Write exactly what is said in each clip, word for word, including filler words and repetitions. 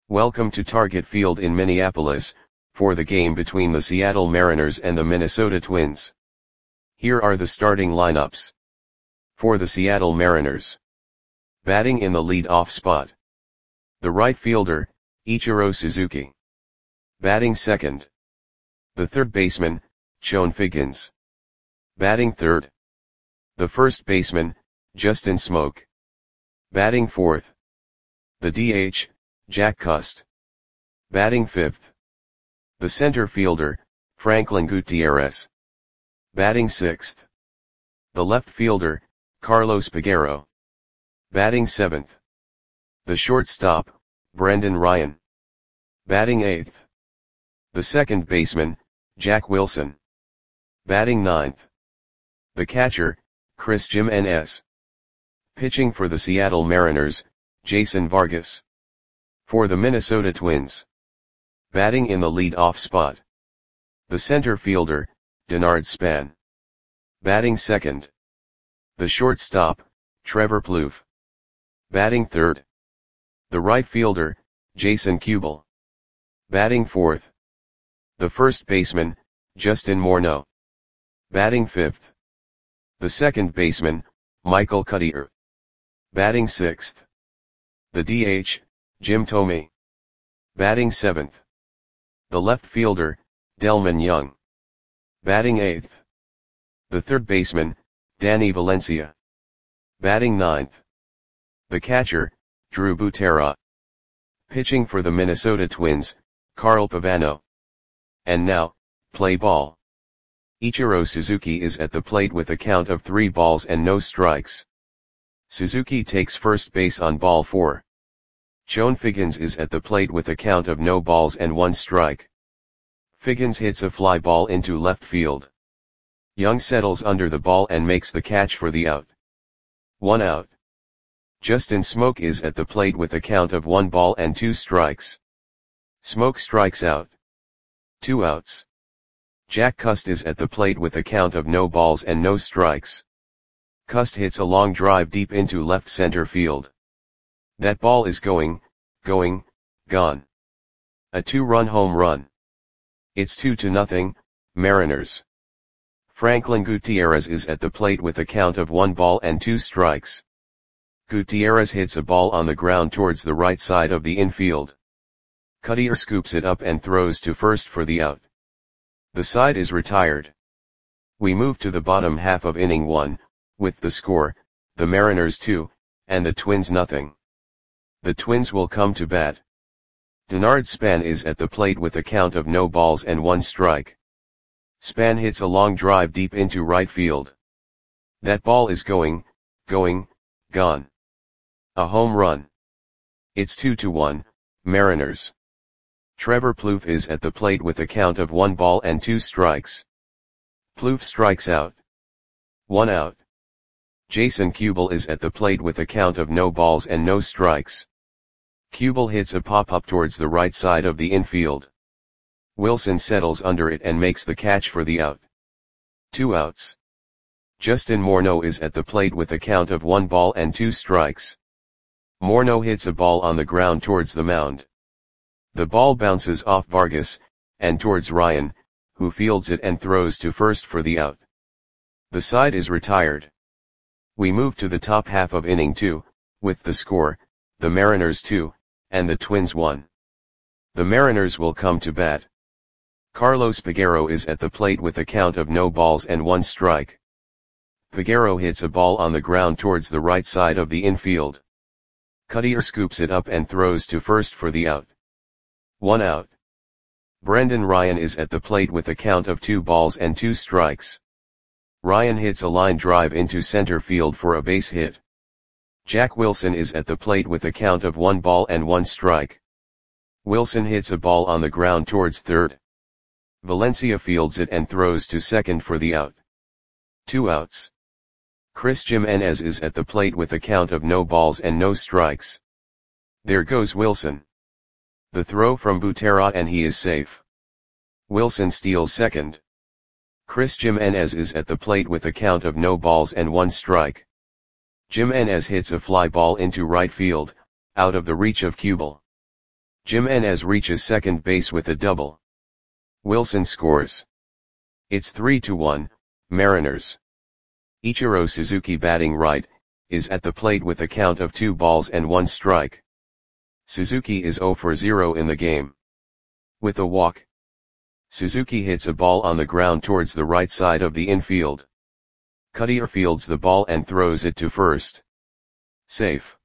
Welcome to Target Field in Minneapolis, for the game between the Seattle Mariners and the Minnesota Twins. Here are the starting lineups. For the Seattle Mariners. Batting in the lead-off spot. The right fielder, Ichiro Suzuki. Batting second. The third baseman, Chone Figgins. Batting third. The first baseman, Justin Smoak. Batting fourth. The D H, Jack Cust. Batting fifth. The center fielder, Franklin Gutierrez. Batting sixth. The left fielder, Carlos Peguero. Batting seventh. The shortstop, Brendan Ryan. Batting eighth. The second baseman, Jack Wilson. Batting ninth. The catcher, Chris Jimenez. Pitching for the Seattle Mariners, Jason Vargas. For the Minnesota Twins. Batting in the lead-off spot. The center fielder, Denard Span. Batting second. The shortstop, Trevor Plouffe. Batting third. The right fielder, Jason Kubel. Batting fourth. The first baseman, Justin Morneau. Batting fifth. The second baseman, Michael Cuddyer. Batting sixth. The D H, Jim Thome. Batting seventh. The left fielder, Delmon Young. Batting eighth. The third baseman, Danny Valencia. Batting ninth. The catcher, Drew Butera. Pitching for the Minnesota Twins, Carl Pavano. And now, play ball. Ichiro Suzuki is at the plate with a count of three balls and no strikes. Suzuki takes first base on ball four. Chone Figgins is at the plate with a count of no balls and one strike. Figgins hits a fly ball into left field. Young settles under the ball and makes the catch for the out. One out. Justin Smoak is at the plate with a count of one ball and two strikes. Smoak strikes out. Two outs. Jack Cust is at the plate with a count of no balls and no strikes. Cust hits a long drive deep into left center field. That ball is going, going, gone. A two-run home run. It's two to nothing, Mariners. Franklin Gutierrez is at the plate with a count of one ball and two strikes. Gutierrez hits a ball on the ground towards the right side of the infield. Cuddyer scoops it up and throws to first for the out. The side is retired. We move to the bottom half of inning one, with the score, the Mariners two, and the Twins nothing. The Twins will come to bat. Denard Span is at the plate with a count of no balls and one strike. Span hits a long drive deep into right field. That ball is going, going, gone. A home run. It's two to one, Mariners. Trevor Plouffe is at the plate with a count of one ball and two strikes. Plouffe strikes out. One out. Jason Kubel is at the plate with a count of no balls and no strikes. Kubel hits a pop-up towards the right side of the infield. Wilson settles under it and makes the catch for the out. Two outs. Justin Morneau is at the plate with a count of one ball and two strikes. Morneau hits a ball on the ground towards the mound. The ball bounces off Vargas, and towards Ryan, who fields it and throws to first for the out. The side is retired. We move to the top half of inning two, with the score, the Mariners two, and the Twins one. The Mariners will come to bat. Carlos Peguero is at the plate with a count of no balls and one strike. Peguero hits a ball on the ground towards the right side of the infield. Cuddyer scoops it up and throws to first for the out. One out. Brendan Ryan is at the plate with a count of two balls and two strikes. Ryan hits a line drive into center field for a base hit. Jack Wilson is at the plate with a count of one ball and one strike. Wilson hits a ball on the ground towards third. Valencia fields it and throws to second for the out. Two outs. Chris Jimenez is at the plate with a count of no balls and no strikes. There goes Wilson. The throw from Butera and he is safe. Wilson steals second. Chris Jimenez is at the plate with a count of no balls and one strike. Jimenez hits a fly ball into right field, out of the reach of Kubel. Jimenez reaches second base with a double. Wilson scores. It's three to one, Mariners. Ichiro Suzuki, batting right, is at the plate with a count of two balls and one strike. Suzuki is zero for zero in the game. With a walk, Suzuki hits a ball on the ground towards the right side of the infield. Cutter fields the ball and throws it to first. Safe.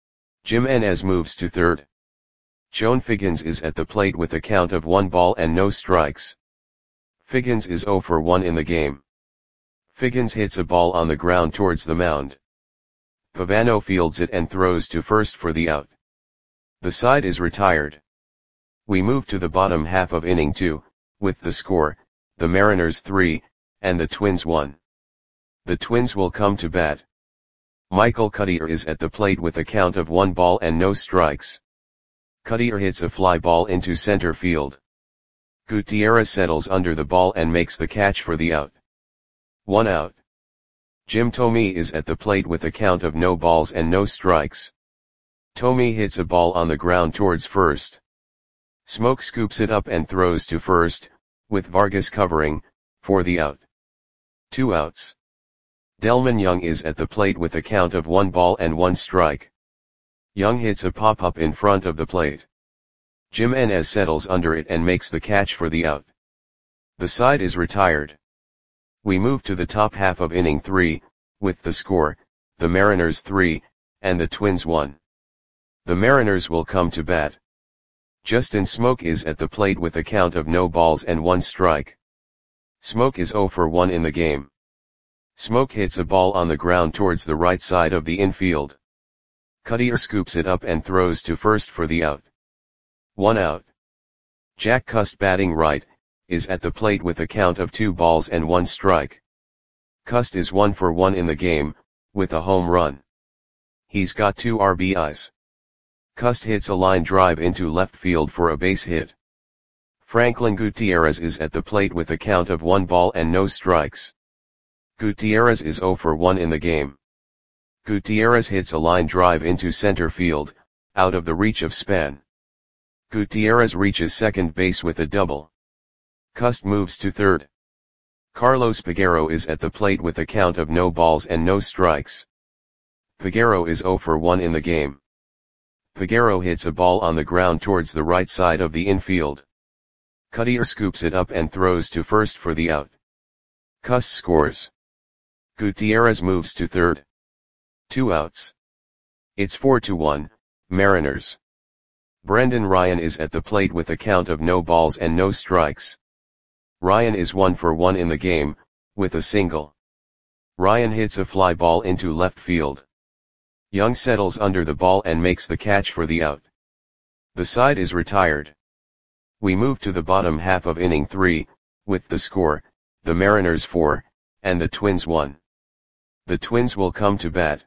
Jimenez moves to third. Chone Figgins is at the plate with a count of one ball and no strikes. Figgins is zero for one in the game. Figgins hits a ball on the ground towards the mound. Pavano fields it and throws to first for the out. The side is retired. We move to the bottom half of inning two, with the score, the Mariners three, and the Twins one. The Twins will come to bat. Michael Cutter is at the plate with a count of one ball and no strikes. Cutter hits a fly ball into center field. Gutierrez settles under the ball and makes the catch for the out. One out. Jim Thome is at the plate with a count of no balls and no strikes. Thome hits a ball on the ground towards first. Smoke scoops it up and throws to first, with Vargas covering, for the out. Two outs. Delmon Young is at the plate with a count of one ball and one strike. Young hits a pop-up in front of the plate. Jimenez settles under it and makes the catch for the out. The side is retired. We move to the top half of inning three, with the score, the Mariners three, and the Twins one. The Mariners will come to bat. Justin Smoke is at the plate with a count of no balls and one strike. Smoke is zero for one in the game. Smoke hits a ball on the ground towards the right side of the infield. Cutter scoops it up and throws to first for the out. One out. Jack Cust, batting right, is at the plate with a count of two balls and one strike. Cust is one for one in the game, with a home run. He's got two R B Is. Cust hits a line drive into left field for a base hit. Franklin Gutierrez is at the plate with a count of one ball and no strikes. Gutierrez is zero for one in the game. Gutierrez hits a line drive into center field, out of the reach of Span. Gutierrez reaches second base with a double. Cust moves to third. Carlos Peguero is at the plate with a count of no balls and no strikes. Peguero is zero for one in the game. Peguero hits a ball on the ground towards the right side of the infield. Cutter scoops it up and throws to first for the out. Cust scores. Gutierrez moves to third. Two outs. It's four to one, Mariners. Brendan Ryan is at the plate with a count of no balls and no strikes. Ryan is one for one in the game, with a single. Ryan hits a fly ball into left field. Young settles under the ball and makes the catch for the out. The side is retired. We move to the bottom half of inning three, with the score, the Mariners four, and the Twins one. The Twins will come to bat.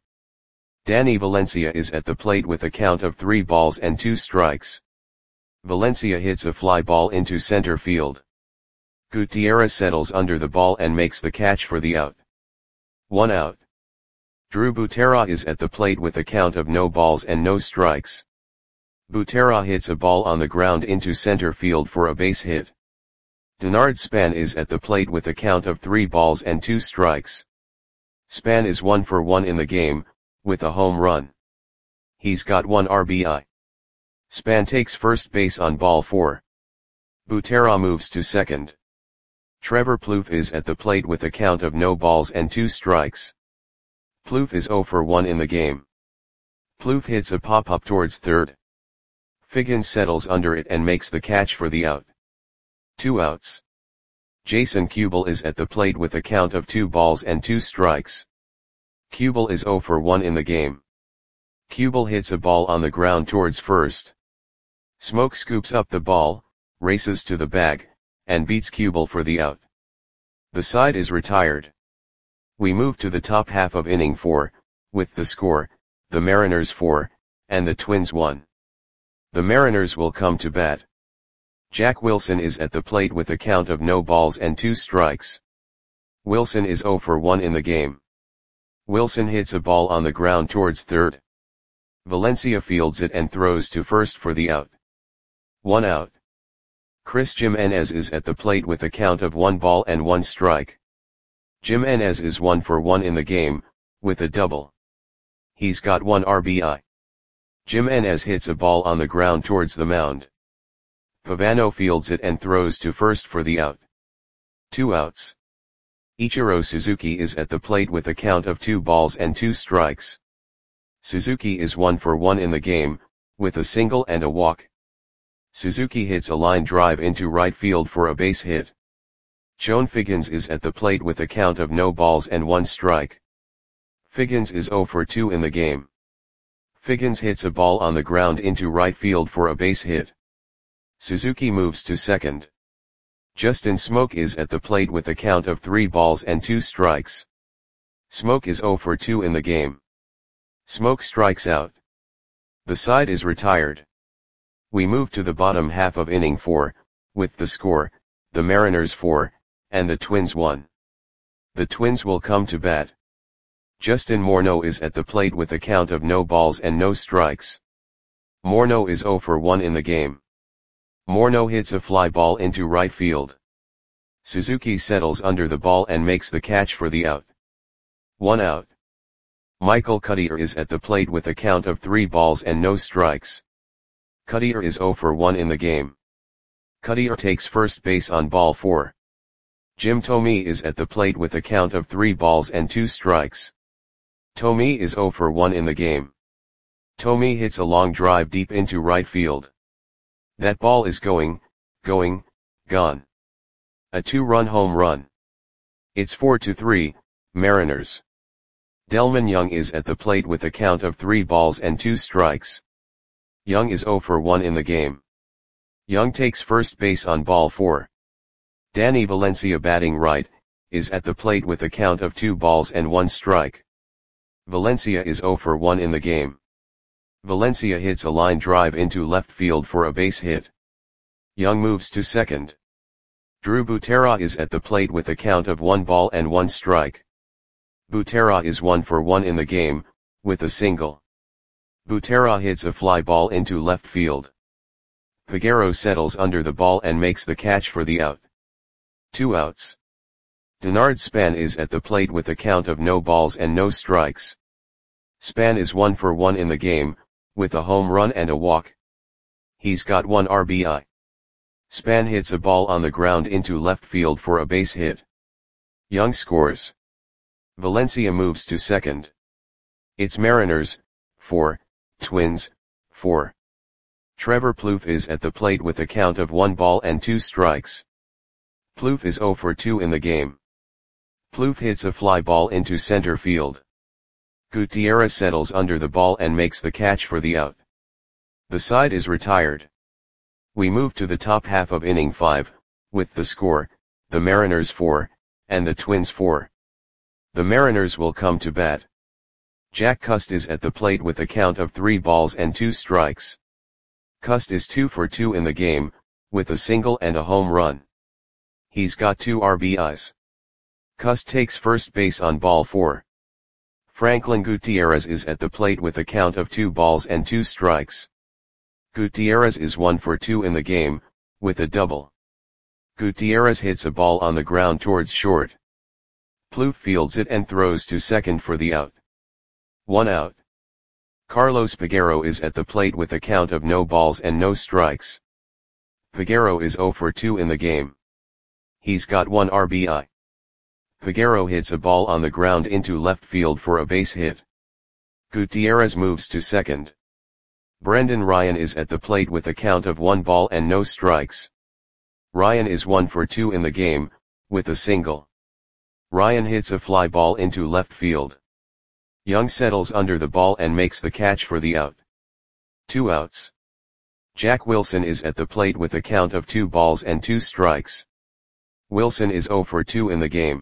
Danny Valencia is at the plate with a count of three balls and two strikes. Valencia hits a fly ball into center field. Gutierrez settles under the ball and makes the catch for the out. One out. Drew Butera is at the plate with a count of no balls and no strikes. Butera hits a ball on the ground into center field for a base hit. Denard Span is at the plate with a count of three balls and two strikes. Span is one for one in the game, with a home run. He's got one R B I. Span takes first base on ball four. Butera moves to second. Trevor Plouffe is at the plate with a count of no balls and two strikes. Plouffe is zero for one in the game. Plouffe hits a pop-up towards third. Figgins settles under it and makes the catch for the out. Two outs. Jason Kubel is at the plate with a count of two balls and two strikes. Kubel is zero for one in the game. Kubel hits a ball on the ground towards first. Smoke scoops up the ball, races to the bag, and beats Kubel for the out. The side is retired. We move to the top half of inning four, with the score, the Mariners four, and the Twins one. The Mariners will come to bat. Jack Wilson is at the plate with a count of no balls and two strikes. Wilson is zero for one in the game. Wilson hits a ball on the ground towards third. Valencia fields it and throws to first for the out. One out. Chris Jimenez is at the plate with a count of one ball and one strike. Jimenez is one for one in the game, with a double. He's got one R B I. Jimenez hits a ball on the ground towards the mound. Pavano fields it and throws to first for the out. Two outs. Ichiro Suzuki is at the plate with a count of two balls and two strikes. Suzuki is one for one in the game, with a single and a walk. Suzuki hits a line drive into right field for a base hit. Chone Figgins is at the plate with a count of no balls and one strike. Figgins is zero for two in the game. Figgins hits a ball on the ground into right field for a base hit. Suzuki moves to second. Justin Smoke is at the plate with a count of three balls and two strikes. Smoke is zero for two in the game. Smoke strikes out. The side is retired. We move to the bottom half of inning four, with the score, the Mariners four, and the Twins one. The Twins will come to bat. Justin Morneau is at the plate with a count of no balls and no strikes. Morneau is zero for one in the game. Morneau hits a fly ball into right field. Suzuki settles under the ball and makes the catch for the out. One out. Michael Cuddyer is at the plate with a count of three balls and no strikes. Cuddyer is zero for one in the game. Cuddyer takes first base on ball four. Jim Thome is at the plate with a count of three balls and two strikes. Thome is zero for one in the game. Thome hits a long drive deep into right field. That ball is going, going, gone. A two-run home run. It's four to three, Mariners. Delmon Young is at the plate with a count of three balls and two strikes. Young is zero for one in the game. Young takes first base on ball four. Danny Valencia, batting right, is at the plate with a count of two balls and one strike. Valencia is zero for one in the game. Valencia hits a line drive into left field for a base hit. Young moves to second. Drew Butera is at the plate with a count of one ball and one strike. Butera is one for one in the game, with a single. Butera hits a fly ball into left field. Peguero settles under the ball and makes the catch for the out. Two outs. Denard Span is at the plate with a count of no balls and no strikes. Span is one for one in the game, with a home run and a walk. He's got one R B I. Span hits a ball on the ground into left field for a base hit. Young scores. Valencia moves to second. It's Mariners, four, Twins, four. Trevor Plouffe is at the plate with a count of one ball and two strikes. Plouffe is zero for two in the game. Plouffe hits a fly ball into center field. Gutierrez settles under the ball and makes the catch for the out. The side is retired. We move to the top half of inning five, with the score, the Mariners four, and the Twins four. The Mariners will come to bat. Jack Cust is at the plate with a count of three balls and two strikes. Cust is two for two in the game, with a single and a home run. He's got two R B Is. Cust takes first base on ball four. Franklin Gutierrez is at the plate with a count of two balls and two strikes. Gutierrez is one for two in the game, with a double. Gutierrez hits a ball on the ground towards short. Plouffe fields it and throws to second for the out. One out. Carlos Peguero is at the plate with a count of no balls and no strikes. Peguero is zero for two in the game. He's got one R B I. Peguero hits a ball on the ground into left field for a base hit. Gutierrez moves to second. Brendan Ryan is at the plate with a count of one ball and no strikes. Ryan is one for two in the game, with a single. Ryan hits a fly ball into left field. Young settles under the ball and makes the catch for the out. Two outs. Jack Wilson is at the plate with a count of two balls and two strikes. Wilson is zero for two in the game.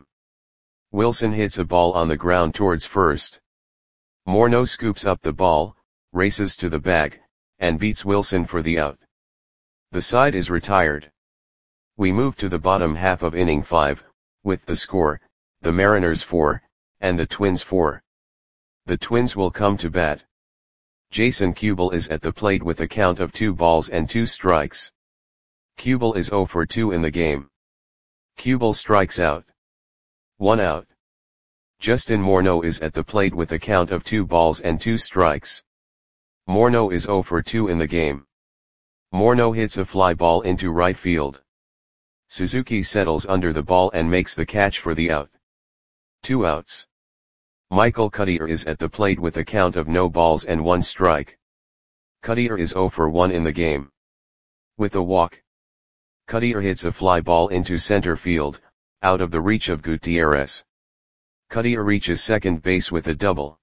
Wilson hits a ball on the ground towards first. Morneau scoops up the ball, races to the bag, and beats Wilson for the out. The side is retired. We move to the bottom half of inning five, with the score, the Mariners four, and the Twins four. The Twins will come to bat. Jason Kubel is at the plate with a count of two balls and two strikes. Kubel is zero for two in the game. Kubel strikes out. One out. Justin Morneau is at the plate with a count of two balls and two strikes. Morneau is zero for two in the game. Morneau hits a fly ball into right field. Suzuki settles under the ball and makes the catch for the out. Two outs. Michael Cuddyer is at the plate with a count of no balls and one strike. Cuddyer is zero for one in the game. With a walk. Cuddyer hits a fly ball into center field, out of the reach of Gutierrez. Cuddyer reaches second base with a double.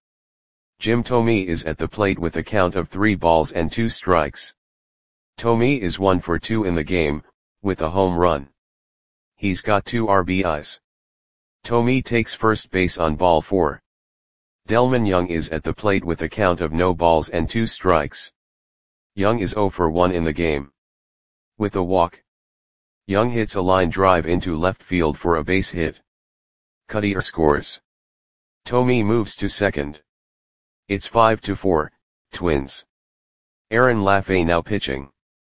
Jim Thome is at the plate with a count of three balls and two strikes. Thome is one for two in the game, with a home run. He's got two R B Is. Thome takes first base on ball four. Delmon Young is at the plate with a count of no balls and two strikes. Young is zero for one in the game. With a walk. Young hits a line drive into left field for a base hit. Cuddyer scores. Thome moves to second. It's five to four, Twins. Aaron Lafay now pitching.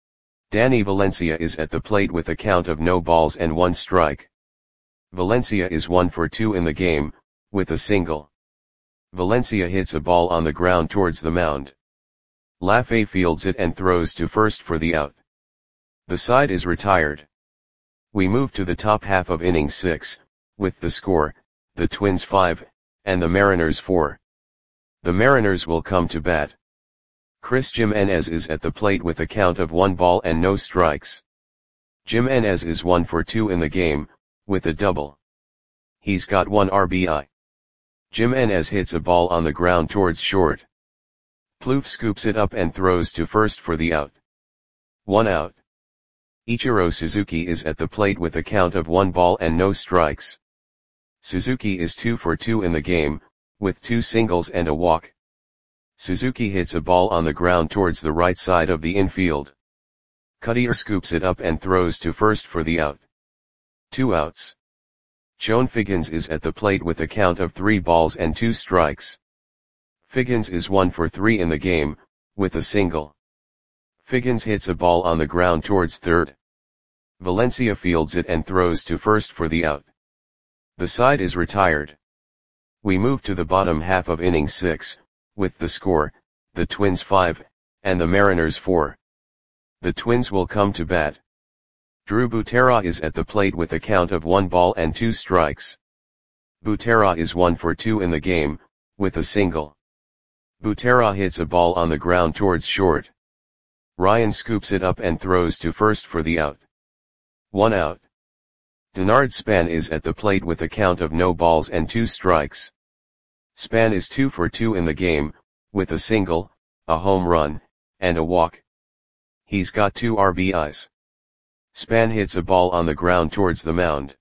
Danny Valencia is at the plate with a count of no balls and one strike. Valencia is one for two in the game, with a single. Valencia hits a ball on the ground towards the mound. Lafay fields it and throws to first for the out. The side is retired. We move to the top half of inning six, with the score, the Twins five, and the Mariners four. The Mariners will come to bat. Chris Jimenez is at the plate with a count of one ball and no strikes. Jimenez is one for two in the game, with a double. He's got one R B I. Jimenez hits a ball on the ground towards short. Plouffe scoops it up and throws to first for the out. One out. Ichiro Suzuki is at the plate with a count of one ball and no strikes. Suzuki is two for two in the game, with two singles and a walk. Suzuki hits a ball on the ground towards the right side of the infield. Cuddyer scoops it up and throws to first for the out. Two outs. Chone Figgins is at the plate with a count of three balls and two strikes. Figgins is one for three in the game, with a single. Figgins hits a ball on the ground towards third. Valencia fields it and throws to first for the out. The side is retired. We move to the bottom half of inning six, with the score, the Twins five, and the Mariners four. The Twins will come to bat. Drew Butera is at the plate with a count of one ball and two strikes. Butera is one for two in the game, with a single. Butera hits a ball on the ground towards short. Ryan scoops it up and throws to first for the out. One out. Denard Span is at the plate with a count of no balls and two strikes. Span is two for two in the game, with a single, a home run, and a walk. He's got two R B Is. Span hits a ball on the ground towards the mound.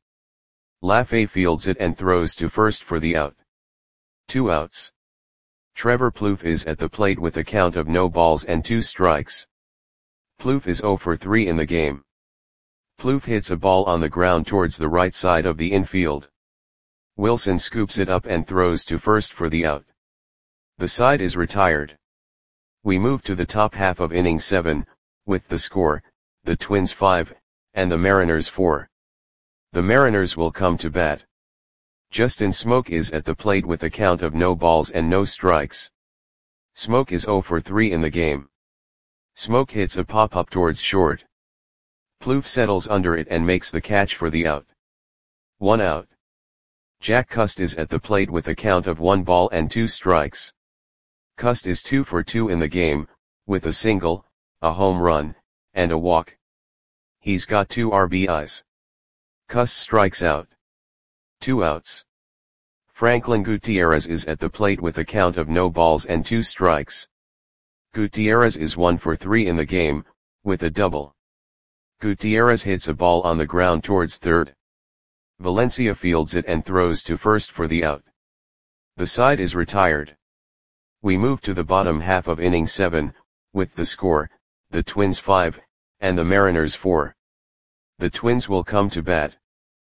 Lafay fields it and throws to first for the out. Two outs. Trevor Plouffe is at the plate with a count of no balls and two strikes. Plouffe is zero for three in the game. Plouffe hits a ball on the ground towards the right side of the infield. Wilson scoops it up and throws to first for the out. The side is retired. We move to the top half of inning seven, with the score, the Twins five, and the Mariners four. The Mariners will come to bat. Justin Smoke is at the plate with a count of no balls and no strikes. Smoke is zero for three in the game. Smoke hits a pop-up towards short. Plouffe settles under it and makes the catch for the out. One out. Jack Cust is at the plate with a count of one ball and two strikes. Cust is two for two in the game, with a single, a home run, and a walk. He's got two R B Is. Cust strikes out. Two outs. Franklin Gutierrez is at the plate with a count of no balls and two strikes. Gutierrez is one for three in the game, with a double. Gutierrez hits a ball on the ground towards third. Valencia fields it and throws to first for the out. The side is retired. We move to the bottom half of inning seven, with the score, the Twins five, and the Mariners four. The Twins will come to bat.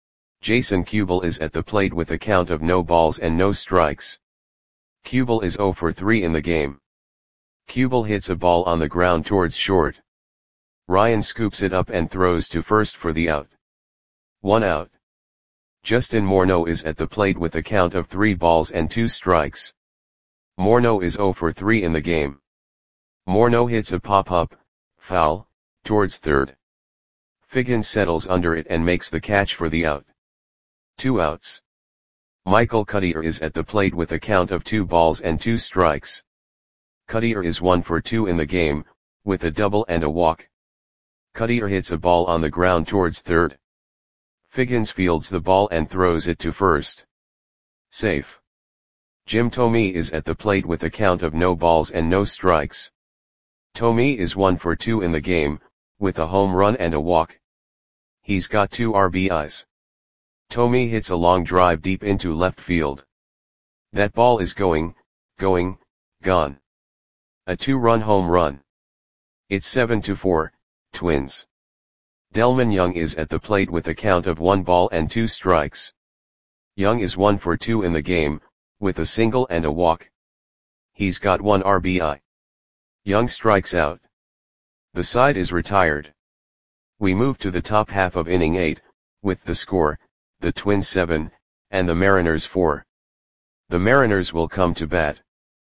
Jason Kubel is at the plate with a count of no balls and no strikes. Kubel is zero for three in the game. Kubel hits a ball on the ground towards short. Ryan scoops it up and throws to first for the out. One out. Justin Morneau is at the plate with a count of three balls and two strikes. Morneau is zero for three in the game. Morneau hits a pop-up, foul, towards third. Figgins settles under it and makes the catch for the out. Two outs. Michael Cuddyer is at the plate with a count of two balls and two strikes. Cuddyer is one for two in the game, with a double and a walk. Cuddyer hits a ball on the ground towards third. Figgins fields the ball and throws it to first. Safe. Jim Thome is at the plate with a count of no balls and no strikes. Thome is one for two in the game, with a home run and a walk. He's got two R B Is. Thome hits a long drive deep into left field. That ball is going, going, gone. A two-run home run. It's seven to four, Twins. Delmon Young is at the plate with a count of one ball and two strikes. Young is one for two in the game, with a single and a walk. He's got one R B I. Young strikes out. The side is retired. We move to the top half of inning eight, with the score, the Twins seven, and the Mariners four. The Mariners will come to bat.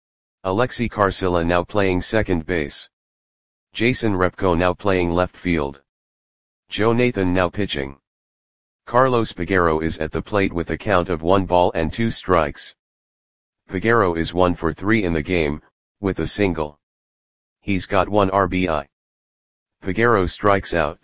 Alexi Carcilla now playing second base. Jason Repko now playing left field. Joe Nathan now pitching. Carlos Peguero is at the plate with a count of one ball and two strikes. Peguero is one for three in the game, with a single. He's got one R B I. Peguero strikes out.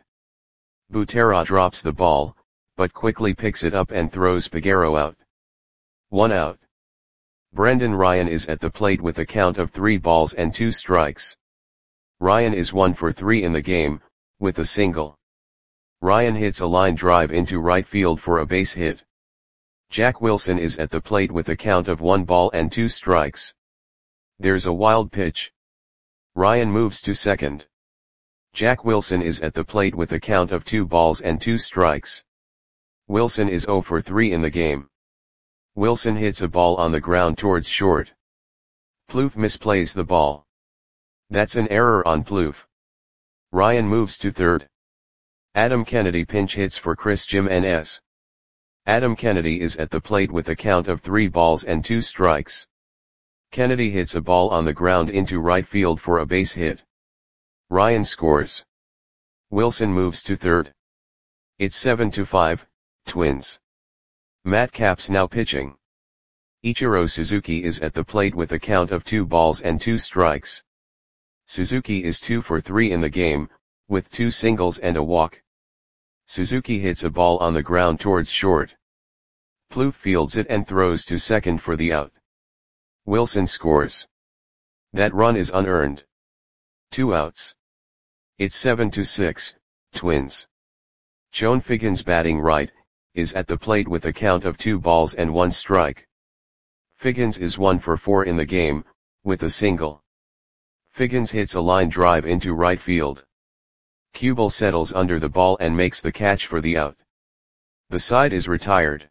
Butera drops the ball, but quickly picks it up and throws Peguero out. One out. Brendan Ryan is at the plate with a count of three balls and two strikes. Ryan is one for three in the game, with a single. Ryan hits a line drive into right field for a base hit. Jack Wilson is at the plate with a count of one ball and two strikes. There's a wild pitch. Ryan moves to second. Jack Wilson is at the plate with a count of two balls and two strikes. Wilson is zero for three in the game. Wilson hits a ball on the ground towards short. Plouffe misplays the ball. That's an error on Plouffe. Ryan moves to third. Adam Kennedy pinch hits for Chris Jimenez. Adam Kennedy is at the plate with a count of three balls and two strikes. Kennedy hits a ball on the ground into right field for a base hit. Ryan scores. Wilson moves to third. It's seven to five, Twins. Matt Capps now pitching. Ichiro Suzuki is at the plate with a count of two balls and two strikes. Suzuki is two for three in the game, with two singles and a walk. Suzuki hits a ball on the ground towards short. Plouffe fields it and throws to second for the out. Wilson scores. That run is unearned. Two outs. It's seven to six, Twins. Chone Figgins batting right, is at the plate with a count of two balls and one strike. Figgins is one for four in the game, with a single. Figgins hits a line drive into right field. Kubel settles under the ball and makes the catch for the out. The side is retired.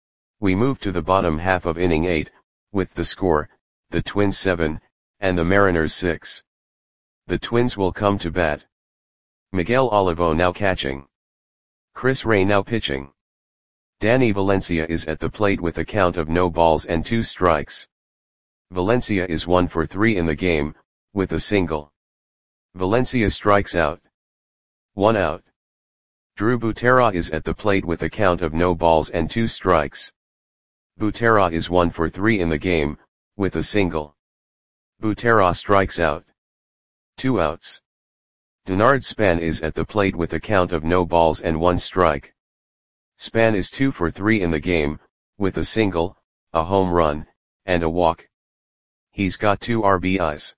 We move to the bottom half of inning eight, with the score, the Twins seven, and the Mariners six. The Twins will come to bat. Miguel Olivo now catching. Chris Ray now pitching. Danny Valencia is at the plate with a count of no balls and two strikes. Valencia is one for three in the game, with a single. Valencia strikes out. One out. Drew Butera is at the plate with a count of no balls and two strikes. Butera is one for three in the game, with a single. Butera strikes out. Two outs. Denard Span is at the plate with a count of no balls and one strike. Span is two for three in the game, with a single, a home run, and a walk. He's got two R B Is.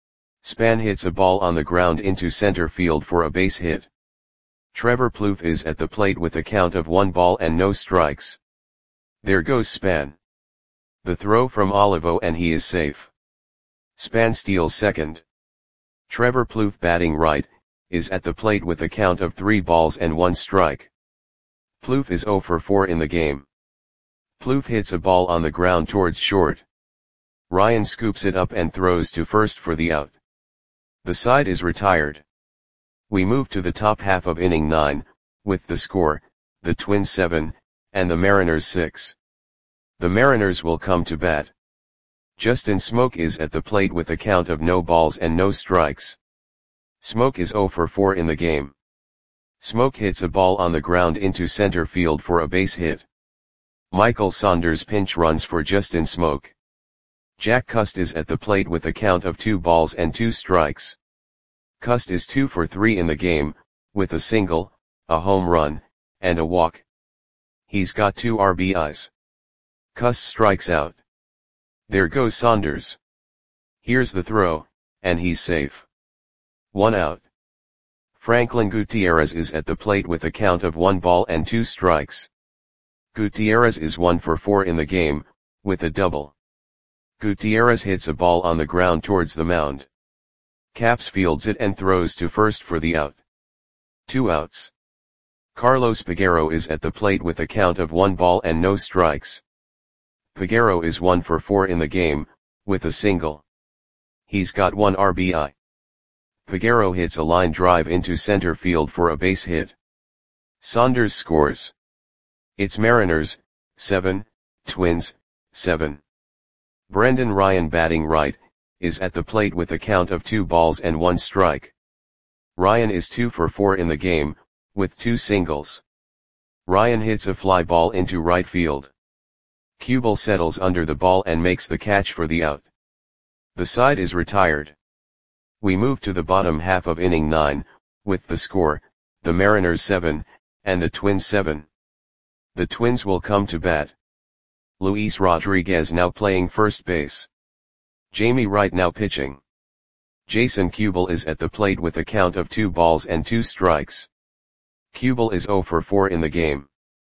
Span hits a ball on the ground into center field for a base hit. Trevor Plouffe is at the plate with a count of one ball and no strikes. There goes Span. The throw from Olivo and he is safe. Span steals second. Trevor Plouffe batting right, is at the plate with a count of three balls and one strike. Plouffe is zero for four in the game. Plouffe hits a ball on the ground towards short. Ryan scoops it up and throws to first for the out. The side is retired. We move to the top half of inning nine, with the score, the Twins seven, and the Mariners six. The Mariners will come to bat. Justin Smoak is at the plate with a count of no balls and no strikes. Smoak is zero for four in the game. Smoak hits a ball on the ground into center field for a base hit. Michael Saunders pinch runs for Justin Smoak. Jack Cust is at the plate with a count of two balls and two strikes. Cust is two for three in the game, with a single, a home run, and a walk. He's got two R B Is. Cust strikes out. There goes Saunders. Here's the throw, and he's safe. One out. Franklin Gutierrez is at the plate with a count of one ball and two strikes. Gutierrez is one for four in the game, with a double. Gutierrez hits a ball on the ground towards the mound. Capps fields it and throws to first for the out. Two outs. Carlos Peguero is at the plate with a count of one ball and no strikes. Peguero is one for four in the game, with a single. He's got one R B I. Peguero hits a line drive into center field for a base hit. Saunders scores. It's Mariners, seven, Twins, seven. Brendan Ryan batting right, is at the plate with a count of two balls and one strike. Ryan is two for four in the game, with two singles. Ryan hits a fly ball into right field. Kubel settles under the ball and makes the catch for the out. The side is retired. We move to the bottom half of inning nine, with the score, the Mariners seven, and the Twins seven. The Twins will come to bat. Luis Rodriguez now playing first base. Jamie Wright now pitching. Jason Kubel is at the plate with a count of two balls and two strikes. Kubel is zero for four in the game.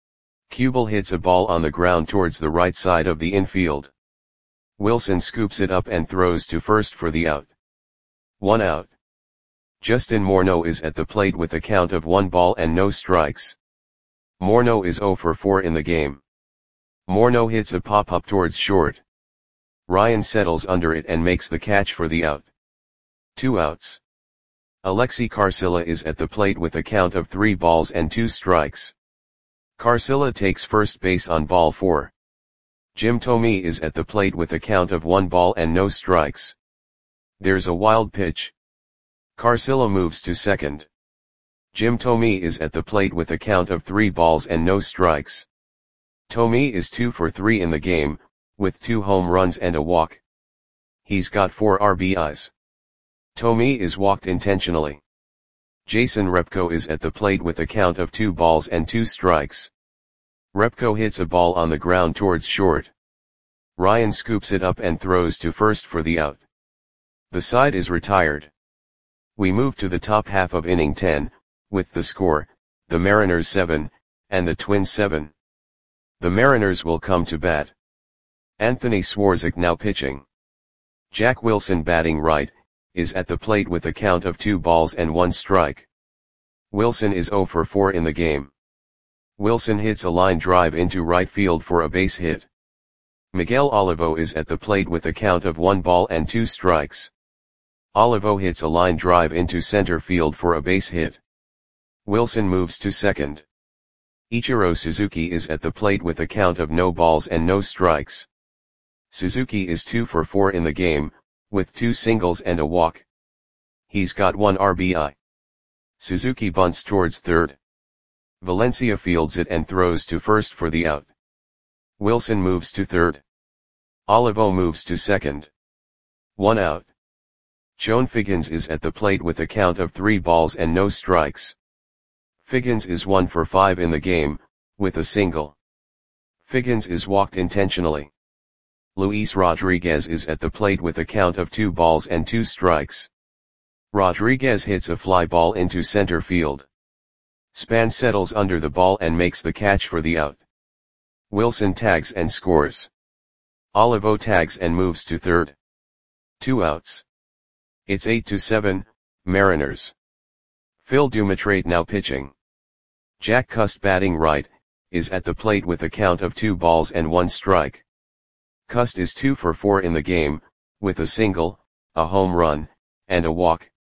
Kubel hits a ball on the ground towards the right side of the infield. Wilson scoops it up and throws to first for the out. One out. Justin Morneau is at the plate with a count of one ball and no strikes. Morneau is zero for four in the game. Morneau hits a pop-up towards short. Ryan settles under it and makes the catch for the out. Two outs. Alexi Carcilla is at the plate with a count of three balls and two strikes. Carcilla takes first base on ball four. Jim Thome is at the plate with a count of one ball and no strikes. There's a wild pitch. Carcilla moves to second. Jim Thome is at the plate with a count of three balls and no strikes. Thome is two for three in the game, with two home runs and a walk. He's got four R B Is. Thome is walked intentionally. Jason Repko is at the plate with a count of two balls and two strikes. Repko hits a ball on the ground towards short. Ryan scoops it up and throws to first for the out. The side is retired. We move to the top half of inning ten, with the score, the Mariners seven, and the Twins seven. The Mariners will come to bat. Anthony Swarzak now pitching. Jack Wilson batting right, is at the plate with a count of two balls and one strike. Wilson is zero for four in the game. Wilson hits a line drive into right field for a base hit. Miguel Olivo is at the plate with a count of one ball and two strikes. Olivo hits a line drive into center field for a base hit. Wilson moves to second. Ichiro Suzuki is at the plate with a count of no balls and no strikes. Suzuki is two for four in the game, with two singles and a walk. He's got one R B I. Suzuki bunts towards third. Valencia fields it and throws to first for the out. Wilson moves to third. Olivo moves to second. One out. Chone Figgins is at the plate with a count of three balls and no strikes. Figgins is one for five in the game, with a single. Figgins is walked intentionally. Luis Rodriguez is at the plate with a count of two balls and two strikes. Rodriguez hits a fly ball into center field. Span settles under the ball and makes the catch for the out. Wilson tags and scores. Olivo tags and moves to third. Two outs. It's eight to seven, Mariners. Phil Dumatrate now pitching. Jack Cust batting right, is at the plate with a count of two balls and one strike. Cust is two for four in the game, with a single, a home run, and a walk.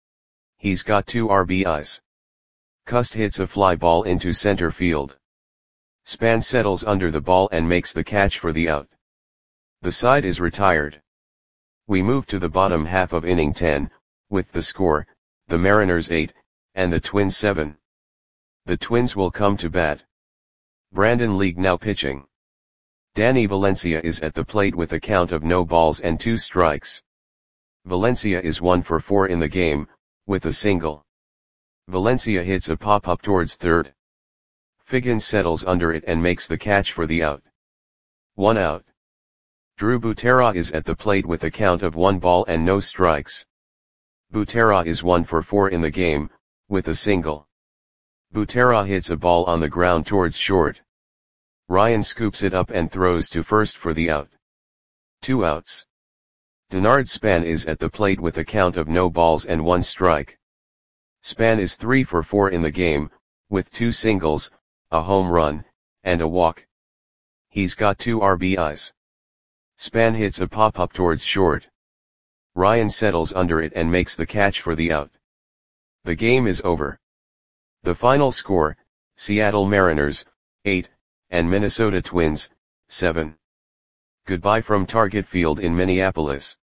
He's got two R B Is. Cust hits a fly ball into center field. Span settles under the ball and makes the catch for the out. The side is retired. We move to the bottom half of inning ten, with the score, the Mariners eight, and the Twins seven. The Twins will come to bat. Brandon League now pitching. Danny Valencia is at the plate with a count of no balls and two strikes. Valencia is one for four in the game, with a single. Valencia hits a pop-up towards third. Figgins settles under it and makes the catch for the out. One out. Drew Butera is at the plate with a count of one ball and no strikes. Butera is one for four in the game, with a single. Butera hits a ball on the ground towards short. Ryan scoops it up and throws to first for the out. Two outs. Denard Span is at the plate with a count of no balls and one strike. Span is three for four in the game, with two singles, a home run, and a walk. He's got two R B Is. Span hits a pop-up towards short. Ryan settles under it and makes the catch for the out. The game is over. The final score, Seattle Mariners, eight, and Minnesota Twins, seven. Goodbye from Target Field in Minneapolis.